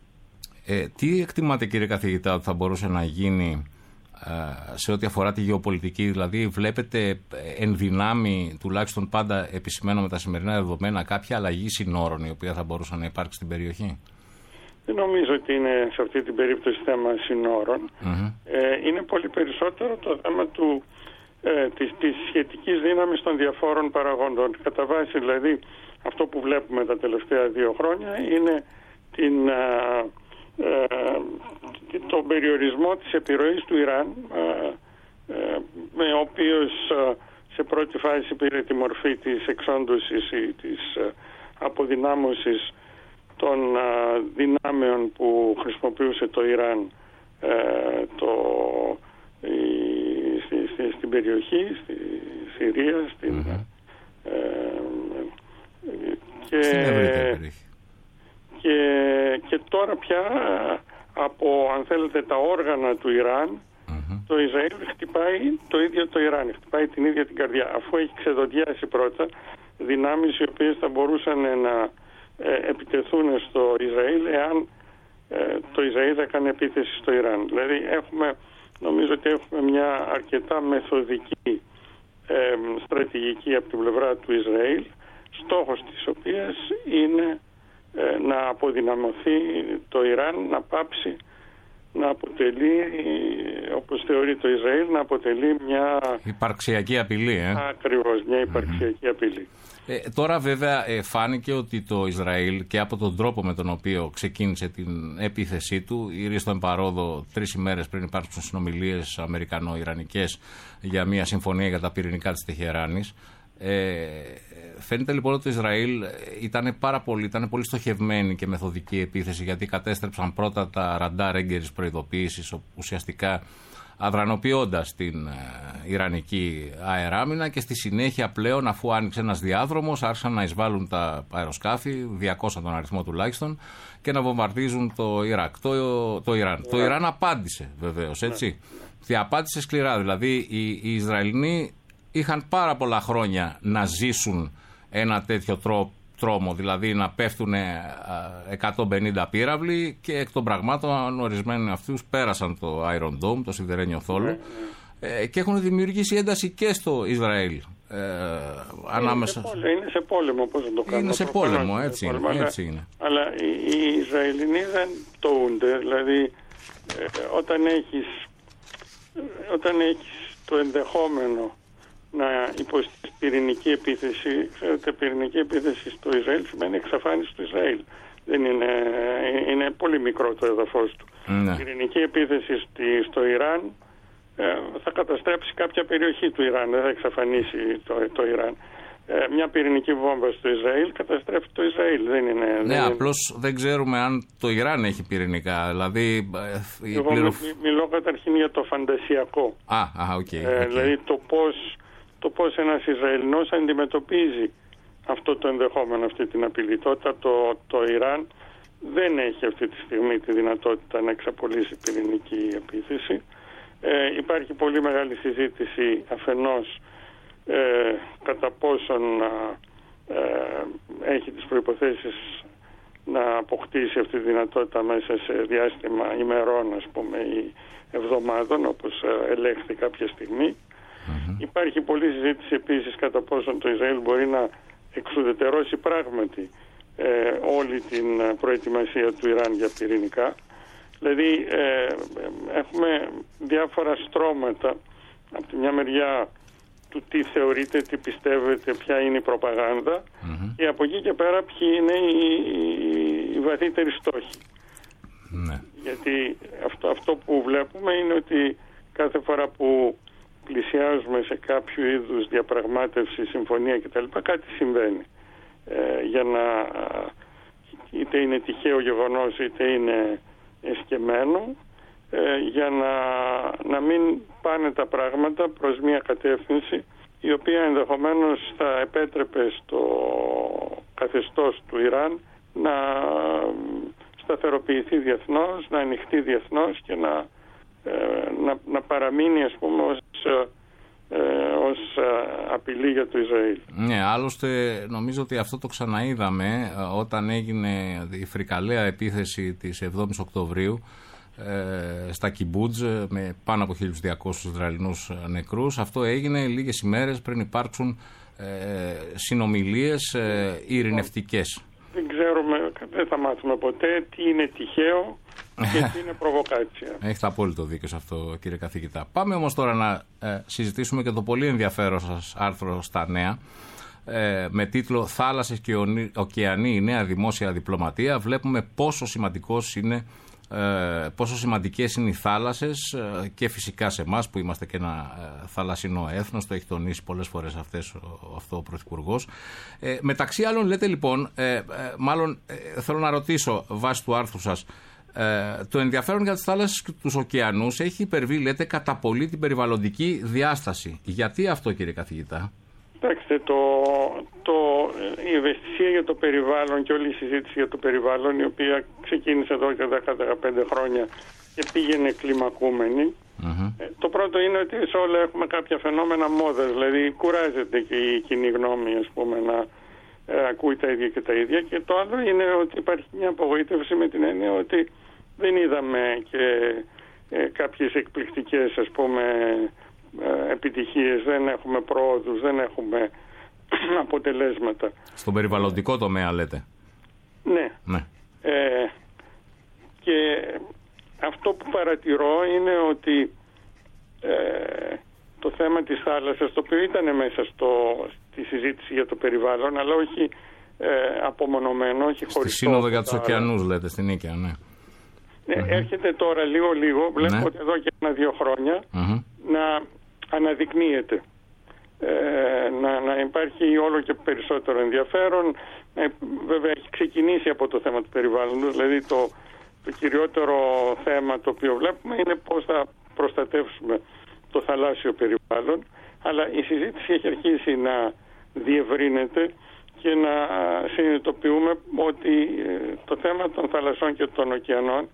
Ε, τι εκτιμάτε, κύριε καθηγητά, ότι θα μπορούσε να γίνει ε, σε ό,τι αφορά τη γεωπολιτική? Δηλαδή βλέπετε εν δυνάμει, τουλάχιστον πάντα επισημμένο με τα σημερινά δεδομένα, κάποια αλλαγή συνόρων η οποία θα μπορούσε να υπάρξει στην περιοχή? Δεν νομίζω ότι είναι σε αυτή την περίπτωση θέμα συνόρων. Mm-hmm. Ε, είναι πολύ περισσότερο το θέμα του, ε, της, της σχετικής δύναμης των διαφόρων παραγόντων. Κατά βάση δηλαδή αυτό που βλέπουμε τα τελευταία δύο χρόνια είναι την... Ε, Ε, τον περιορισμό της επιρροής του Ιράν, ε, ε, με ο οποίος ε, σε πρώτη φάση πήρε τη μορφή της εξόντωσης ή της ε, αποδυνάμωσης των ε, δυνάμεων που χρησιμοποιούσε το Ιράν ε, το, η, στη, στη, στην περιοχή, στη Συρία, στην, mm-hmm. ε, ε, και, στην ευρύτερη περιοχή. Και, και τώρα πια από, αν θέλετε, τα όργανα του Ιράν, mm-hmm. το Ισραήλ χτυπάει το ίδιο το Ιράν, χτυπάει την ίδια την καρδιά, αφού έχει ξεδοντιάσει πρώτα δυνάμεις οι οποίες θα μπορούσαν να ε, επιτεθούν στο Ισραήλ εάν ε, το Ισραήλ έκανε επίθεση στο Ιράν. Δηλαδή έχουμε, νομίζω ότι έχουμε μια αρκετά μεθοδική ε, στρατηγική από την πλευρά του Ισραήλ, στόχος της οποίας είναι να αποδυναμωθεί το Ιράν, να πάψει να αποτελεί, όπως θεωρεί το Ισραήλ, να αποτελεί μια υπαρξιακή απειλή. Ε? Ακριβώς, μια υπαρξιακή mm-hmm. απειλή. Ε, τώρα βέβαια ε, φάνηκε ότι το Ισραήλ και από τον τρόπο με τον οποίο ξεκίνησε την επίθεσή του, ήδη στον παρόδο τρεις ημέρες πριν υπάρξουν συνομιλίες αμερικανο-ιρανικές για μια συμφωνία για τα πυρηνικά της Τεχεράνης, Ε, φαίνεται λοιπόν ότι το Ισραήλ ήταν πάρα πολύ, ήταν πολύ στοχευμένη και μεθοδική επίθεση, γιατί κατέστρεψαν πρώτα τα ραντάρ έγκαιρης προειδοποίησης, ουσιαστικά αδρανοποιώντας την ε, Ιρανική αεράμινα, και στη συνέχεια πλέον, αφού άνοιξε ένας διάδρομος, άρχισαν να εισβάλλουν τα αεροσκάφη, διακόσια τον αριθμό τουλάχιστον, και να βομβαρδίζουν το Ιράκ, το, το Ιράν. Yeah. Το Ιράν απάντησε βεβαίως, έτσι. Yeah. Και απάντησε σκληρά, δηλαδή οι, οι Ισραηλινοί είχαν πάρα πολλά χρόνια να ζήσουν ένα τέτοιο τρόπο, τρόμο, δηλαδή να πέφτουν εκατόν πενήντα πύραυλοι, και εκ των πραγμάτων ορισμένοι αυτούς πέρασαν το Iron Dome, το σιδερένιο θόλο, ε, και έχουν δημιουργήσει ένταση και στο Ισραήλ. Ε, ανάμεσα... είναι, σε πόλεμο, είναι σε πόλεμο, πώς να το κάνουμε. Είναι σε πόλεμο, έτσι είναι. Πόλεμο, έτσι αλλά, είναι. Αλλά οι, οι Ισραηλινοί δεν τοούνται, δηλαδή ε, όταν έχεις, όταν έχεις το ενδεχόμενο να υποστείς πυρηνική επίθεση. Ξέρετε, πυρηνική επίθεση στο Ισραήλ σημαίνει εξαφάνιση του Ισραήλ. Δεν είναι, είναι πολύ μικρό το έδαφος του. Ναι. Πυρηνική επίθεση στο Ιράν ε, θα καταστρέψει κάποια περιοχή του Ιράν, δεν θα εξαφανίσει το, το Ιράν. Ε, μια πυρηνική βόμβα στο Ισραήλ καταστρέφει το Ισραήλ. Δεν είναι, ναι, δεν απλώς είναι... δεν ξέρουμε αν το Ιράν έχει πυρηνικά. Δηλαδή, ε, Εγώ πληροφ... μιλώ καταρχήν για το φαντασιακό. Α, α, okay, ε, okay. Δηλαδή το πώς, το πώς ένας Ισραηλινός αντιμετωπίζει αυτό το ενδεχόμενο, αυτή την απειλή. Τότε το, το Ιράν δεν έχει αυτή τη στιγμή τη δυνατότητα να εξαπολύσει πυρηνική επίθεση. Ε, υπάρχει πολύ μεγάλη συζήτηση αφενός ε, κατά πόσον ε, έχει τις προϋποθέσεις να αποκτήσει αυτή τη δυνατότητα μέσα σε διάστημα ημερών, ας πούμε, ή εβδομάδων, όπως ελέγχθη κάποια στιγμή. Mm-hmm. Υπάρχει πολλή συζήτηση επίσης κατά πόσον το Ισραήλ μπορεί να εξουδετερώσει πράγματι ε, όλη την προετοιμασία του Ιράν για πυρηνικά. Δηλαδή ε, έχουμε διάφορα στρώματα από τη μια μεριά του τι θεωρείτε, τι πιστεύετε, ποια είναι η προπαγάνδα, mm-hmm. και από εκεί και πέρα ποιοι είναι οι, οι, οι βαθύτεροι στόχοι. Mm-hmm. Γιατί αυτό, αυτό που βλέπουμε είναι ότι κάθε φορά που πλησιάζουμε σε κάποιο είδους διαπραγμάτευση, συμφωνία κτλ, κάτι συμβαίνει. Ε, για να είτε είναι τυχαίο γεγονός είτε είναι εσκεμμένο, ε, για να, να μην πάνε τα πράγματα προς μια κατεύθυνση η οποία ενδεχομένως θα επέτρεπε στο καθεστώς του Ιράν να σταθεροποιηθεί διεθνώς, να ανοιχτεί διεθνώς και να, ε, να, να παραμείνει, ας πούμε, ως, ε, ως απειλή για το Ισραήλ. Ναι, άλλωστε νομίζω ότι αυτό το ξαναείδαμε όταν έγινε η φρικαλαία επίθεση της εβδόμης Οκτωβρίου ε, στα Κιμπούτζ με πάνω από χίλιους διακόσιους Ισραηλινούς νεκρούς. Αυτό έγινε λίγες ημέρες πριν υπάρξουν ε, συνομιλίες ε, ειρηνευτικές. Δεν ξέρουμε, δεν θα μάθουμε ποτέ τι είναι τυχαίο και τι είναι προβοκάτσια. Έχετε απόλυτο δίκιο σε αυτό, κύριε καθηγητά. Πάμε όμως τώρα να ε, συζητήσουμε και το πολύ ενδιαφέρον σας άρθρο στα Νέα ε, με τίτλο «Θάλασσες και ωκεανοί, η νέα δημόσια διπλωματία». Βλέπουμε πόσο σημαντικός είναι, ε, πόσο σημαντικές είναι οι θάλασσες ε, και φυσικά σε εμάς που είμαστε και ένα ε, θαλασσινό έθνος, το έχει τονίσει πολλές φορές αυτές, ο, αυτό ο Πρωθυπουργός. Ε, μεταξύ άλλων λέτε λοιπόν, ε, ε, μάλλον ε, θέλω να ρωτήσω βάσει του άρθρου σας, Ε, το ενδιαφέρον για τις θάλασσες και τους ωκεανούς έχει υπερβεί, λέτε, κατά πολύ την περιβαλλοντική διάσταση. Γιατί αυτό, κύριε καθηγητά? Κοιτάξτε, το, το, η ευαισθησία για το περιβάλλον και όλη η συζήτηση για το περιβάλλον, η οποία ξεκίνησε εδώ και δέκα με δεκαπέντε χρόνια και πήγαινε κλιμακούμενη. Mm-hmm. Ε, το πρώτο είναι ότι σε όλα έχουμε κάποια φαινόμενα μόδας, δηλαδή κουράζεται και η κοινή γνώμη, ας πούμε, να ε, ακούει τα ίδια και τα ίδια. Και το άλλο είναι ότι υπάρχει μια απογοήτευση με την έννοια ότι δεν είδαμε και ε, κάποιες εκπληκτικές, ας πούμε, ε, επιτυχίες, δεν έχουμε πρόοδους, δεν έχουμε αποτελέσματα. Στον περιβαλλοντικό τομέα λέτε? Ναι. ναι. Ε, και αυτό που παρατηρώ είναι ότι ε, το θέμα της θάλασσας, το οποίο ήταν μέσα στο, στη συζήτηση για το περιβάλλον, αλλά όχι ε, απομονωμένο, όχι χωριστό. Στη Σύνοδο για τους ωκεανούς λέτε, στην Νίκαια, ναι. Ναι, mm-hmm. έρχεται τώρα λίγο-λίγο, βλέπω ναι. ότι εδώ και ένα-δύο χρόνια, mm-hmm. να αναδεικνύεται. Ε, να, να υπάρχει όλο και περισσότερο ενδιαφέρον. Ε, βέβαια έχει ξεκινήσει από το θέμα του περιβάλλοντος, δηλαδή το, το κυριότερο θέμα το οποίο βλέπουμε είναι πώς θα προστατεύσουμε το θαλάσσιο περιβάλλον, αλλά η συζήτηση έχει αρχίσει να διευρύνεται και να συνειδητοποιούμε ότι το θέμα των θαλασσών και των ωκεανών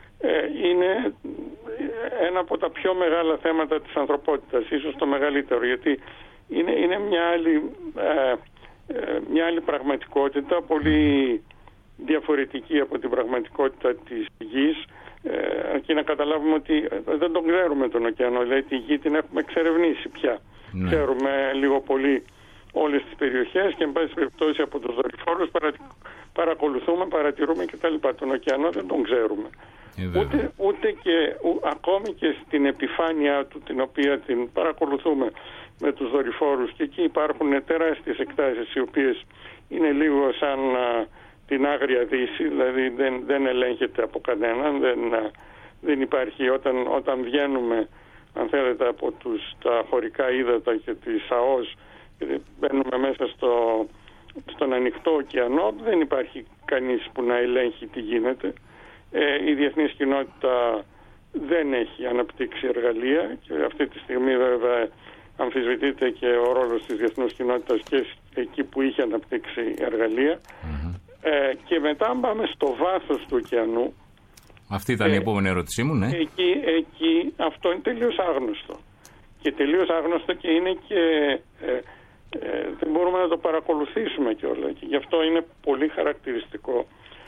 είναι ένα από τα πιο μεγάλα θέματα της ανθρωπότητας, ίσως το μεγαλύτερο, γιατί είναι, είναι μια, άλλη, ε, μια άλλη πραγματικότητα, πολύ διαφορετική από την πραγματικότητα της γης, ε, και να καταλάβουμε ότι δεν τον ξέρουμε τον ωκεανό, δηλαδή τη γη την έχουμε εξερευνήσει πια. Ναι. Ξέρουμε λίγο πολύ όλες τις περιοχές και εν πάση περιπτώσει από τους δορυφόρους παρα, παρακολουθούμε, παρατηρούμε κτλ. Τον ωκεανό δεν τον ξέρουμε. Ε, ούτε, ούτε και ου, ακόμη και στην επιφάνεια του, την οποία την παρακολουθούμε με τους δορυφόρους, και εκεί υπάρχουν τεράστιες εκτάσεις οι οποίες είναι λίγο σαν α, την Άγρια Δύση, δηλαδή δεν, δεν ελέγχεται από κανέναν, δεν, α, δεν υπάρχει όταν, όταν βγαίνουμε, αν θέλετε, από τους, τα χωρικά ύδατα και τη ΑΟΣ, μπαίνουμε μέσα στο, στον ανοιχτό ωκεανό, δεν υπάρχει κανείς που να ελέγχει τι γίνεται. Ε, η διεθνής κοινότητα δεν έχει αναπτύξει εργαλεία και αυτή τη στιγμή βέβαια αμφισβητείται και ο ρόλος της διεθνούς κοινότητας και εκεί που είχε αναπτύξει εργαλεία. Mm-hmm. Ε, και μετά αν πάμε στο βάθος του ωκεανού, αυτή ήταν ε, η επόμενη ερώτησή μου, ναι. Εκεί, εκεί αυτό είναι τελείως άγνωστο. Και τελείως άγνωστο και είναι και ε, ε, δεν μπορούμε να το παρακολουθήσουμε κιόλας. Και γι' αυτό είναι πολύ χαρακτηριστικό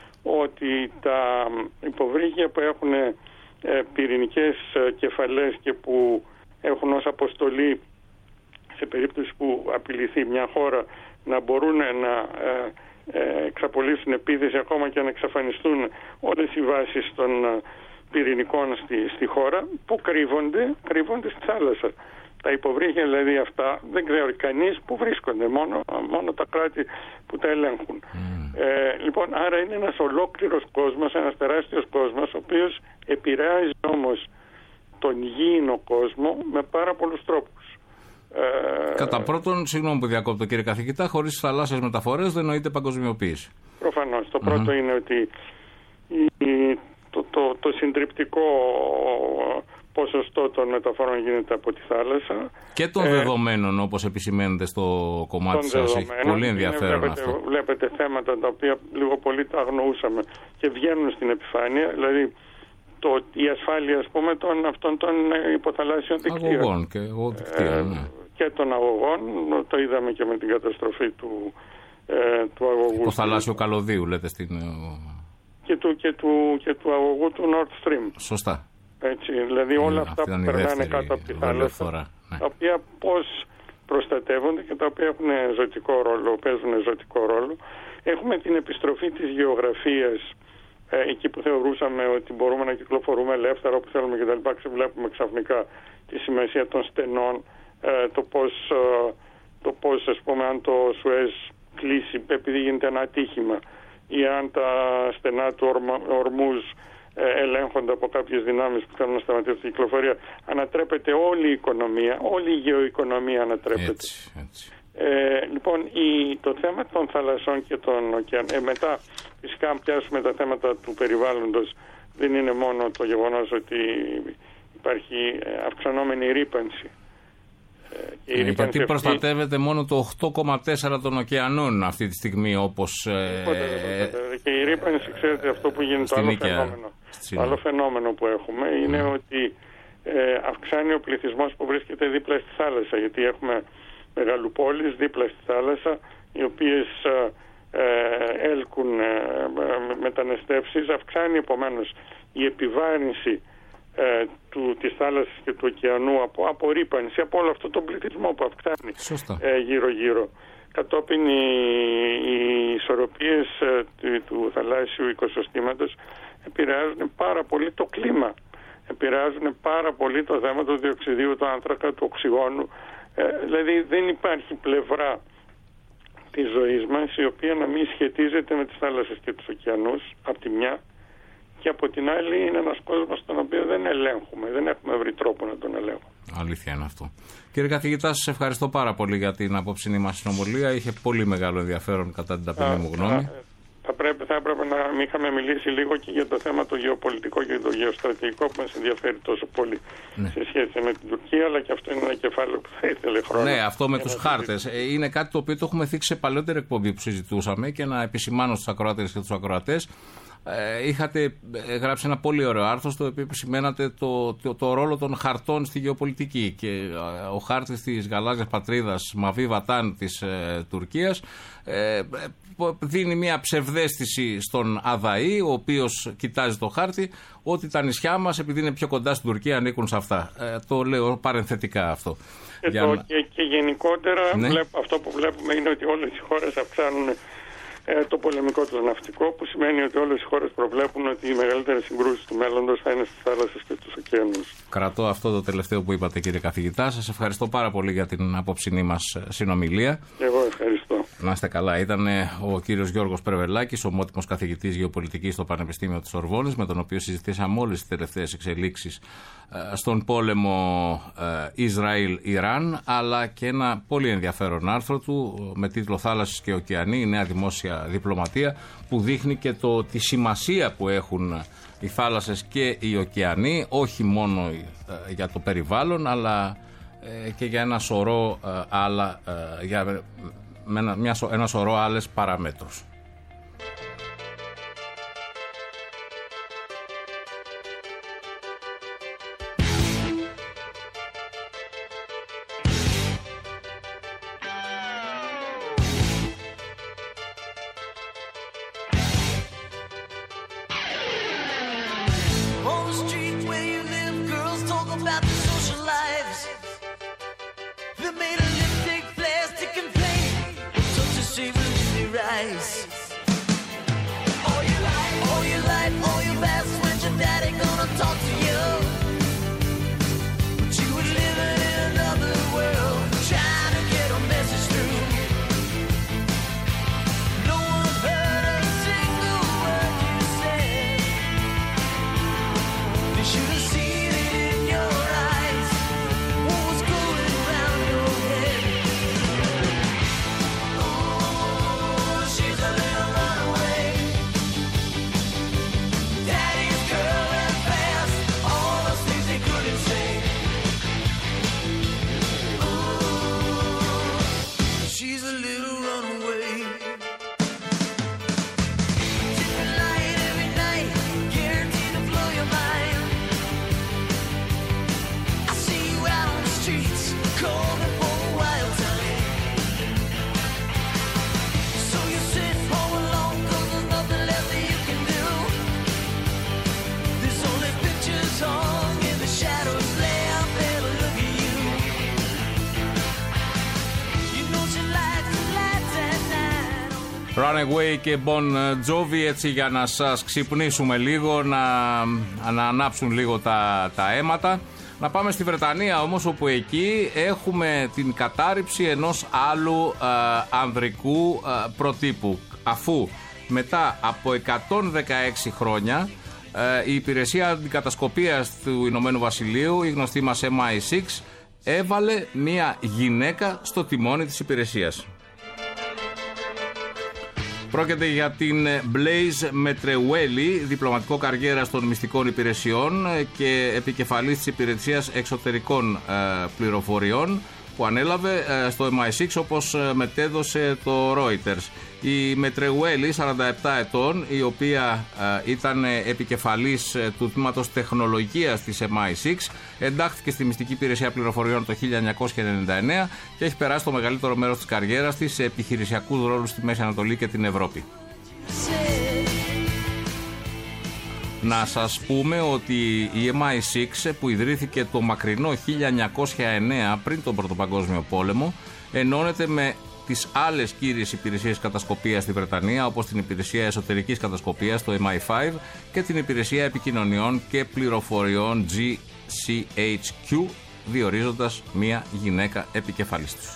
ότι τα υποβρύχια που έχουν ε, πυρηνικές ε, κεφαλές και που έχουν ως αποστολή σε περίπτωση που απειληθεί μια χώρα να μπορούν να ε, ε, εξαπολύσουν επίθεση ακόμα και να εξαφανιστούν όλες οι βάσεις των ε, πυρηνικών στη, στη χώρα, που κρύβονται, κρύβονται στη θάλασσα. Τα υποβρύχια δηλαδή αυτά δεν ξέρει κανείς που βρίσκονται, μόνο, μόνο τα κράτη που τα ελέγχουν. Mm. Ε, λοιπόν, άρα είναι ένας ολόκληρος κόσμος, ένας τεράστιος κόσμος, ο οποίος επηρεάζει όμως τον γήινο κόσμο με πάρα πολλούς τρόπους. Ε, Κατά πρώτον, συγγνώμη που διακόπτω κύριε καθηγητά, χωρίς θαλάσσιες μεταφορές δεν νοείται παγκοσμιοποίηση. Προφανώς. Το mm-hmm. πρώτο είναι ότι η, το, το, το συντριπτικό ποσοστό των μεταφορών γίνεται από τη θάλασσα. Και των ε, δεδομένων, όπως επισημαίνεται στο κομμάτι σας. Έχει πολύ ενδιαφέρον βλέπετε, αυτό. Βλέπετε θέματα τα οποία λίγο πολύ τα αγνοούσαμε και βγαίνουν στην επιφάνεια. Δηλαδή το, η ασφάλεια, ας πούμε, των, αυτών των υποθαλάσσιων δικτύων. Αγωγών και, δικτύων, ε, ναι. και των αγωγών. Το είδαμε και με την καταστροφή του, ε, του αγωγού. Υποθαλάσσιο καλωδίου, λέτε στην... Και του, και, του, και του αγωγού του Nord Stream. Σωστά. Έτσι, δηλαδή όλα mm, αυτά που περνάνε κάτω από τη θάλασσα, ναι. τα οποία πώς προστατεύονται και τα οποία έχουν ζωτικό ρόλο, παίζουν ζωτικό ρόλο. Έχουμε την επιστροφή της γεωγραφίας, ε, εκεί που θεωρούσαμε ότι μπορούμε να κυκλοφορούμε ελεύθερα όπου θέλουμε κτλ. Βλέπουμε ξαφνικά τη σημασία των στενών, ε, το πώς, ε, το πώς ας πούμε, αν το Σουέζ κλείσει επειδή γίνεται ένα ατύχημα, ή αν τα στενά του Ορμούζ ελέγχονται από κάποιες δυνάμεις που θέλουν να σταματήσουν την κυκλοφορία, ανατρέπεται όλη η οικονομία, όλη η γεωοικονομία ανατρέπεται. Έτσι, έτσι. Ε, λοιπόν, η, το θέμα των θαλασσών και των ωκεανών, ε, μετά φυσικά αν πιάσουμε τα θέματα του περιβάλλοντος, δεν είναι μόνο το γεγονός ότι υπάρχει αυξανόμενη ρύπανση. Ε, γιατί αυτή... προστατεύεται μόνο το οκτώ κόμμα τέσσερα των ωκεανών αυτή τη στιγμή, όπως... Ε, ε, και η ρύπανση, ξέρετε, αυτό που γίνεται, το άλλο φαινόμενο, το άλλο φαινόμενο που έχουμε είναι mm. ότι ε, αυξάνει ο πληθυσμός που βρίσκεται δίπλα στη θάλασσα, γιατί έχουμε μεγαλοπόλεις δίπλα στη θάλασσα, οι οποίες ε, έλκουν ε, μεταναστεύσεις, αυξάνει επομένως η επιβάρυνση Ε, του, της θάλασσας και του ωκεανού από, από ρύπανση, από όλο αυτό τον πληθυσμό που αυξάνει ε, γύρω-γύρω. Κατόπιν οι, οι ισορροπίες ε, του, του θαλάσσιου οικοσυστήματος επηρεάζουν πάρα πολύ το κλίμα. Επηρεάζουν πάρα πολύ το θέμα του διοξιδίου του άνθρακα, του οξυγόνου. Ε, δηλαδή δεν υπάρχει πλευρά της ζωής μας η οποία να μην σχετίζεται με τις θάλασσες και τους ωκεανούς από τη μια, και από την άλλη είναι ένας κόσμος τον οποίο δεν ελέγχουμε, δεν έχουμε βρει τρόπο να τον ελέγχουμε. Αλήθεια είναι αυτό. Κύριε καθηγητά, σας ευχαριστώ πάρα πολύ για την απόψινή μας συνομιλία. Είχε πολύ μεγάλο ενδιαφέρον κατά την ταπεινή μου γνώμη. θα, πρέπει, θα έπρεπε να μην είχαμε μιλήσει λίγο και για το θέμα το γεωπολιτικό και το γεωστρατηγικό που μας ενδιαφέρει τόσο πολύ ναι. σε σχέση με την Τουρκία, αλλά και αυτό είναι ένα κεφάλαιο που θα ήθελε χρόνο. Ναι, αυτό με τους χάρτες. Είναι κάτι το οποίο το έχουμε θίξει σε παλαιότερη εκπομπή που συζητούσαμε και να επισημάνω στους ακροατές και τους ακροατές. Ε, είχατε γράψει ένα πολύ ωραίο άρθρο στο οποίο επισημαίνατε το, το, το ρόλο των χαρτών στη γεωπολιτική και ο χάρτης της γαλάζιας πατρίδας Μαβί Βατάν της ε, Τουρκίας ε, δίνει μια ψευδαίσθηση στον Αδαή, ο οποίος κοιτάζει το χάρτη, ότι τα νησιά μας επειδή είναι πιο κοντά στην Τουρκία ανήκουν σε αυτά. Ε, το λέω παρενθετικά αυτό. Και, Για το, να... και, και γενικότερα ναι. βλέπ, αυτό που βλέπουμε είναι ότι όλες οι χώρες αυξάνουν ε, το πολεμικό του ναυτικό, που σημαίνει ότι όλες οι χώρες προβλέπουν ότι οι μεγαλύτερες συγκρούσεις του μέλλοντος θα είναι στις θάλασσες και στους ωκεανούς. Κρατώ αυτό το τελευταίο που είπατε, κύριε καθηγητά. Σας ευχαριστώ πάρα πολύ για την απόψινή μας συνομιλία. Εγώ ευχαριστώ. Να είστε καλά. Ήταν ο κύριος Γιώργος Πρεβελάκης, ομότιμος καθηγητής γεωπολιτικής στο Πανεπιστήμιο της Σορβόνης, με τον οποίο συζητήσαμε όλες τις τελευταίες εξελίξεις στον πόλεμο Ισραήλ-Ιράν, αλλά και ένα πολύ ενδιαφέρον άρθρο του με τίτλο «Θάλασσες και ωκεανοί, η νέα δημόσια διπλωματία», που δείχνει και το, τη σημασία που έχουν οι θάλασσες και οι ωκεανοί, όχι μόνο για το περιβάλλον, αλλά και για ένα σωρό άλλα, για με ένα, μια, ένα σωρό άλλες παραμέτρους. Runaway και Bon Jovi, έτσι για να σας ξυπνήσουμε λίγο, να, να ανάψουν λίγο τα, τα αίματα. Να πάμε στη Βρετανία όμως, όπου εκεί έχουμε την κατάρριψη ενός άλλου α, ανδρικού α, προτύπου. Αφού μετά από εκατόν δεκαέξι χρόνια α, η υπηρεσία αντικατασκοπίας του Ηνωμένου Βασιλείου, η γνωστή μας εμ άι εξ, έβαλε μια γυναίκα στο τιμόνι της υπηρεσίας. Πρόκειται για την Blaise Μετρεουέλη, διπλωματικό καριέρα των μυστικών υπηρεσιών και επικεφαλής της υπηρεσίας εξωτερικών ε, πληροφοριών, που ανέλαβε ε, στο εμ άι εξ, όπως ε, μετέδωσε το Reuters. Η Μετρεουέλη, σαράντα επτά ετών, η οποία ε, ήταν επικεφαλής ε, του τμήματος τεχνολογίας της εμ άι εξ, εντάχθηκε στη μυστική υπηρεσία πληροφοριών το χίλια εννιακόσια ενενήντα εννέα και έχει περάσει το μεγαλύτερο μέρος της καριέρας της σε επιχειρησιακούς ρόλους στη Μέση Ανατολή και την Ευρώπη. Να σας πούμε ότι η εμ άι εξ, που ιδρύθηκε το μακρινό χίλια εννιακόσια εννέα, πριν τον Πρώτο Παγκόσμιο Πόλεμο, ενώνεται με τις άλλες κύριες υπηρεσίες κατασκοπίας στη Βρετανία, όπως την υπηρεσία εσωτερικής κατασκοπίας, το εμ άι φάιβ, και την υπηρεσία επικοινωνιών και πληροφοριών τζι σι έιτς κιου, διορίζοντας μία γυναίκα επικεφαλής τους.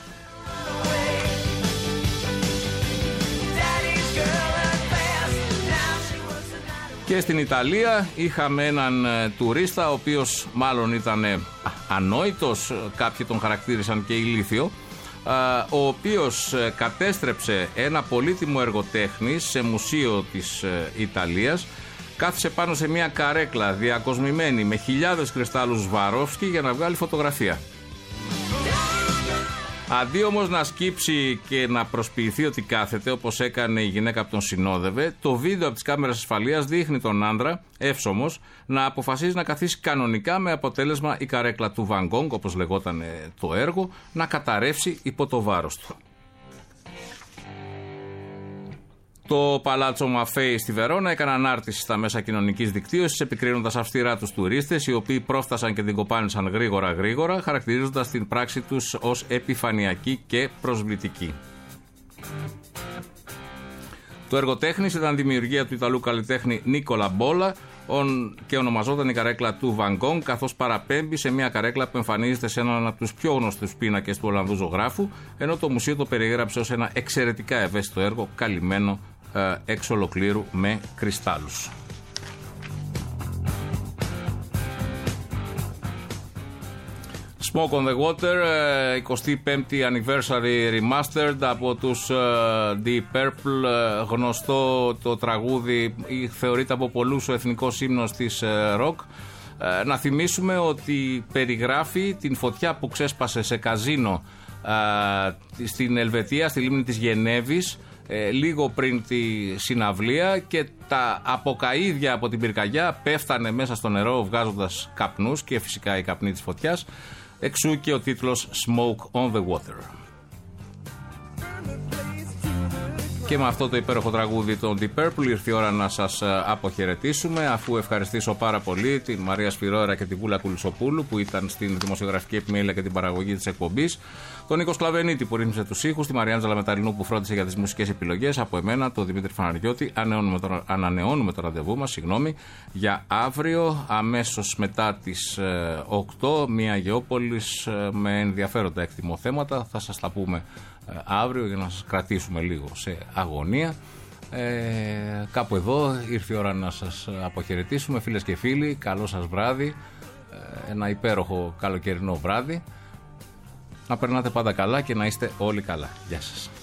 Και στην Ιταλία είχαμε έναν ε, τουρίστα, ο οποίος μάλλον ήταν ε, ανόητος, κάποιοι τον χαρακτήρισαν και ηλίθιο, ο οποίος κατέστρεψε ένα πολύτιμο έργο τέχνης σε μουσείο της Ιταλίας. Κάθισε πάνω σε μια καρέκλα διακοσμημένη με χιλιάδες κρυστάλλους Σβαρόφσκι για να βγάλει φωτογραφία. Αντί όμως να σκύψει και να προσποιηθεί ότι κάθεται, όπως έκανε η γυναίκα που τον συνόδευε, το βίντεο από τις κάμερες ασφαλείας δείχνει τον άντρα, εύσωμος, να αποφασίζει να καθίσει κανονικά, με αποτέλεσμα η καρέκλα του Van Gogh, όπως λεγόταν το έργο, να καταρρεύσει υπό το βάρος του. Το Παλάτσο Μαφέη στη Βερόνα έκανε ανάρτηση στα μέσα κοινωνικής δικτύωσης, επικρίνοντας αυστηρά τους τουρίστες, οι οποίοι πρόφτασαν και την κοπάνισαν γρήγορα γρήγορα, χαρακτηρίζοντας την πράξη τους ως επιφανειακή και προσβλητική. Το έργο τέχνης ήταν δημιουργία του Ιταλού καλλιτέχνη Νίκολα Μπόλα και ονομαζόταν η καρέκλα του Van Gogh, καθώς παραπέμπει σε μια καρέκλα που εμφανίζεται σε έναν από τους πιο γνωστούς πίνακες του Ολλανδού ζωγράφου, ενώ το μουσείο το περιέγραψε ως ένα εξαιρετικά ευαίσθητο έργο, καλυμμένο ε, εξ ολοκλήρου με κρυστάλλους. Smoke on the Water, εικοστή πέμπτη Anniversary Remastered από τους Deep Purple, γνωστό το τραγούδι, θεωρείται από πολλούς ο εθνικός ύμνος της rock. Να θυμίσουμε ότι περιγράφει την φωτιά που ξέσπασε σε καζίνο στην Ελβετία, στη λίμνη της Γενέβης, λίγο πριν τη συναυλία, και τα αποκαΐδια από την πυρκαγιά πέφτανε μέσα στο νερό βγάζοντας καπνούς και φυσικά η καπνή της φωτιάς. Εξού και ο τίτλος Smoke on the Water. Και με αυτό το υπέροχο τραγούδι των Deep Purple ήρθε η ώρα να σας αποχαιρετήσουμε, αφού ευχαριστήσω πάρα πολύ την Μαρία Σφυρόερα και την Βούλα Κουλισοπούλου που ήταν στην δημοσιογραφική επιμέλεια και την παραγωγή της εκπομπής, τον Νίκο Σκλαβενίτη που ρύθμισε τους ήχους, τη Μαριάντζελα Μεταλλινού που φρόντισε για τις μουσικές επιλογές, από εμένα, τον Δημήτρη Φαναριώτη. Ανανεώνουμε το, ανανεώνουμε το ραντεβού μας, συγγνώμη, για αύριο, αμέσως μετά τις ε, οκτώ, μια Γεώπολης ε, με ενδιαφέροντα εκτιμώ θέματα. Θα σας τα πούμε ε, αύριο για να σας κρατήσουμε λίγο σε αγωνία. Ε, κάπου εδώ ήρθε η ώρα να σας αποχαιρετήσουμε, φίλες και φίλοι. Καλό σας βράδυ, ε, ένα υπέροχο καλοκαιρινό βράδυ. Να περνάτε πάντα καλά και να είστε όλοι καλά. Γεια σας.